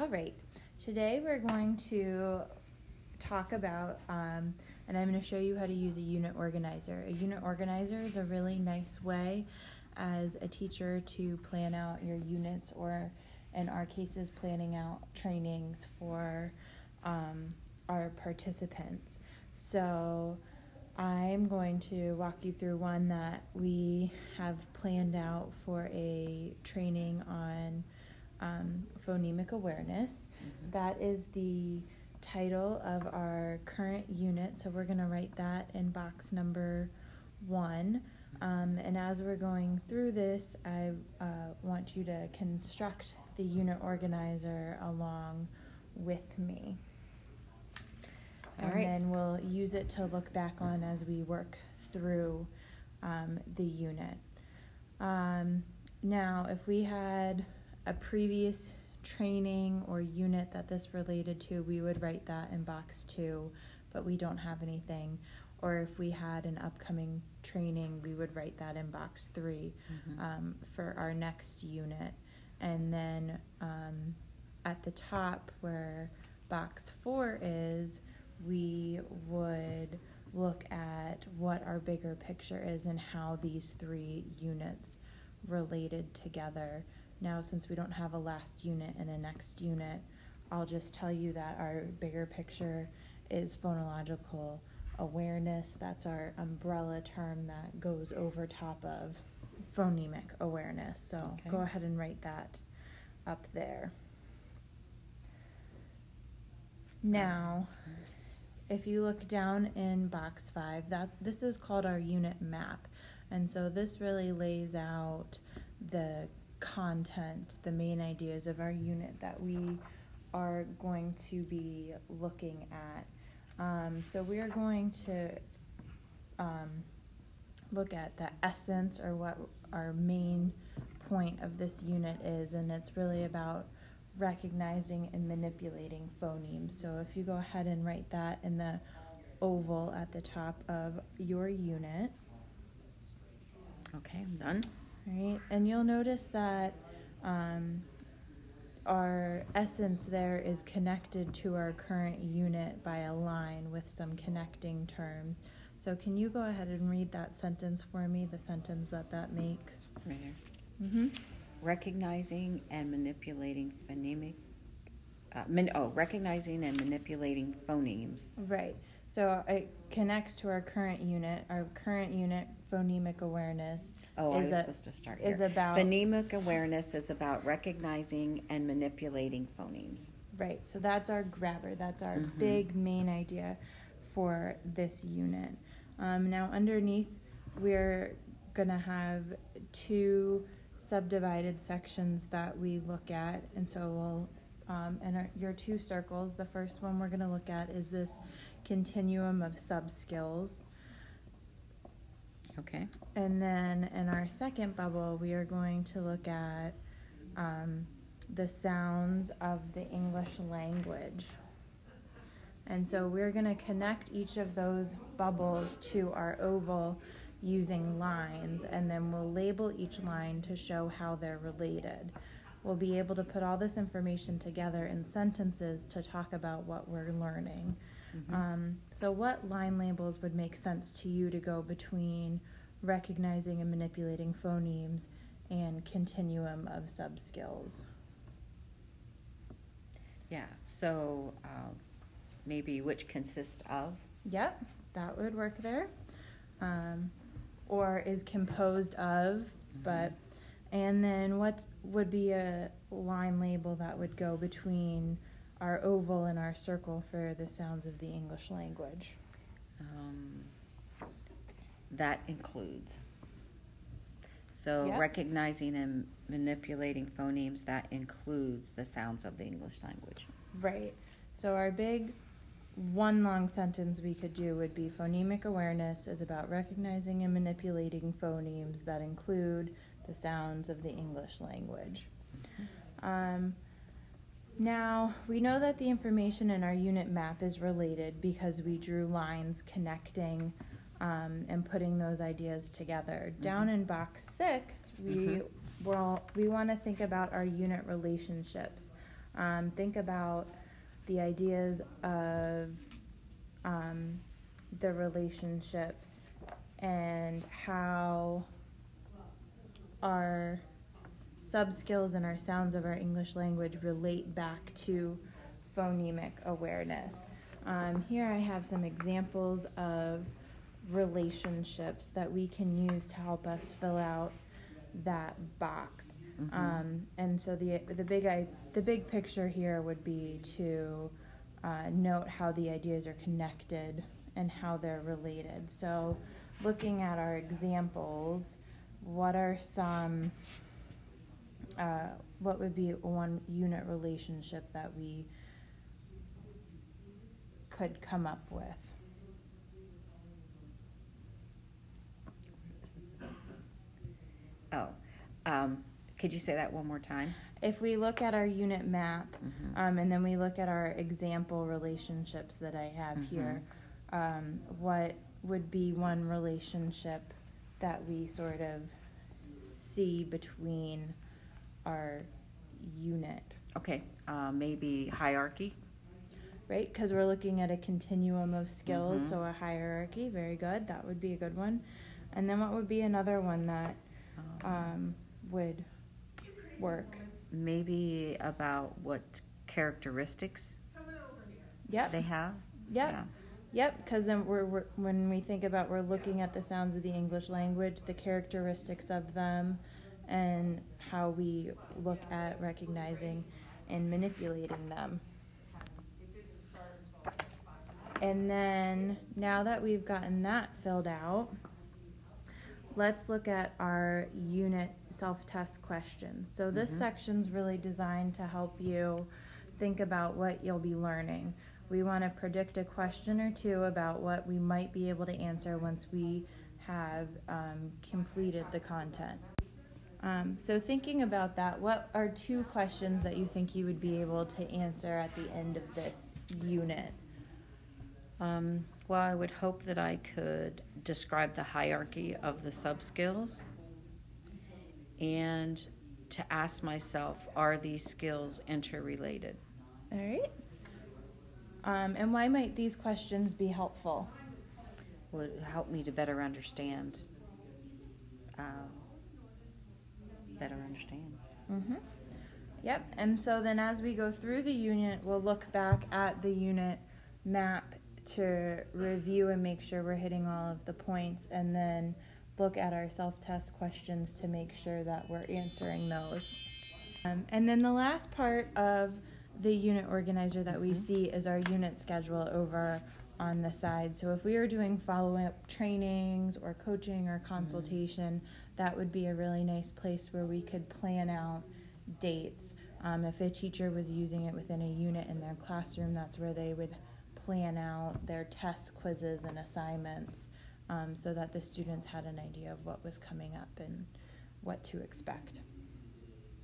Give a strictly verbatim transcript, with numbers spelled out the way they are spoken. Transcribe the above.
All right, today we're going to talk about, um, and I'm going to show you how to use a unit organizer. A unit organizer is a really nice way as a teacher to plan out your units, or in our cases, planning out trainings for um, our participants. So I'm going to walk you through one that we have planned out for a training on um, phonemic awareness. Mm-hmm. That is the title of our current unit, so we're going to write that in box number one. Um, and as we're going through this, I uh, want you to construct the unit organizer along with me. All and right. Then we'll use it to look back on as we work through um, the unit. Um, now, if we had a previous training or unit that this related to, we would write that in box two, but we don't have anything. Or if we had an upcoming training, we would write that in box three mm-hmm. um, for our next unit. And then um, at the top where box four is, we would look at what our bigger picture is and how these three units related together. Now, since we don't have a last unit and a next unit, I'll just tell you that our bigger picture is phonological awareness. That's our umbrella term that goes over top of phonemic awareness. So okay. Go ahead and write that up there. Now, if you look down in box five, that this is called our unit map. And so this really lays out the content, the main ideas of our unit that we are going to be looking at. Um, so we are going to um, look at the essence, or what our main point of this unit is, and it's really about recognizing and manipulating phonemes. So if you go ahead and write that in the oval at the top of your unit. Okay, I'm done. Right, and you'll notice that um, our essence there is connected to our current unit by a line with some connecting terms. So can you go ahead and read that sentence for me, the sentence that that makes? Right here. Mm-hmm. Recognizing and manipulating phonemic, uh, man, oh, recognizing and manipulating phonemes. Right, so it connects to our current unit. Our current unit, phonemic awareness, Oh, I was a, supposed to start here. Is about phonemic awareness is about recognizing and manipulating phonemes. Right, so that's our grabber. That's our mm-hmm. big main idea for this unit. Um, now underneath, we're going to have two subdivided sections that we look at. And so we'll, um, and our, your two circles, the first one we're going to look at is this continuum of sub-skills. Okay. And then in our second bubble, we are going to look at um, the sounds of the English language. And so we're going to connect each of those bubbles to our oval using lines, and then we'll label each line to show how they're related. We'll be able to put all this information together in sentences to talk about what we're learning. Mm-hmm. Um, so what line labels would make sense to you to go between recognizing and manipulating phonemes and continuum of sub-skills? Yeah, so uh, maybe which consist of? Yep, that would work there. Um, or is composed of, mm-hmm. but, and then what would be a line label that would go between our oval and our circle for the sounds of the English language? Um, that includes. So yep. Recognizing and manipulating phonemes, that includes the sounds of the English language. Right. So our big one long sentence we could do would be phonemic awareness is about recognizing and manipulating phonemes that include the sounds of the English language. Mm-hmm. Um, now, we know that the information in our unit map is related because we drew lines connecting um, and putting those ideas together. Mm-hmm. Down in box six, we, mm-hmm. will, we want to think about our unit relationships. Um, think about the ideas of um, the relationships and how our sub-skills and our sounds of our English language relate back to phonemic awareness. Um, here I have some examples of relationships that we can use to help us fill out that box. Mm-hmm. Um, and so the the big I, the big picture here would be to uh, note how the ideas are connected and how they're related. So looking at our examples, what are some uh, what would be one unit relationship that we could come up with? Oh, um, could you say that one more time? If we look at our unit map, Mm-hmm. um, and then we look at our example relationships that I have Mm-hmm. here, um, what would be one relationship that we sort of see between our unit, Okay, uh, maybe hierarchy. right? Because we're looking at a continuum of skills, Mhm. so a hierarchy, very good, that would be a good one. And then what would be another one that Um, um, would work? maybe about what characteristics Yep. they have. Yep. Yeah. Yep, because then we're, we're when we think about we're looking at the sounds of the English language, the characteristics of them, and how we look at recognizing and manipulating them. And then now that we've gotten that filled out, let's look at our unit self-test questions. So this Mhm. section's really designed to help you think about what you'll be learning. We want to predict a question or two about what we might be able to answer once we have um, completed the content. Um, so thinking about that, what are two questions that you think you would be able to answer at the end of this unit? Um, well, I would hope that I could describe the hierarchy of the sub-skills and to ask myself, are these skills interrelated? All right. Um, and why might these questions be helpful? Will it help me to better understand? Um, better understand. Mm-hmm. Yep. And so then as we go through the unit, we'll look back at the unit map to review and make sure we're hitting all of the points, and then look at our self-test questions to make sure that we're answering those. Um, and then the last part of the unit organizer that we Mhm. see is our unit schedule over on the side. So if we were doing follow-up trainings or coaching or consultation, that would be a really nice place where we could plan out dates. Um, if a teacher was using it within a unit in their classroom, that's where they would plan out their tests, quizzes, and assignments, um, so that the students had an idea of what was coming up and what to expect.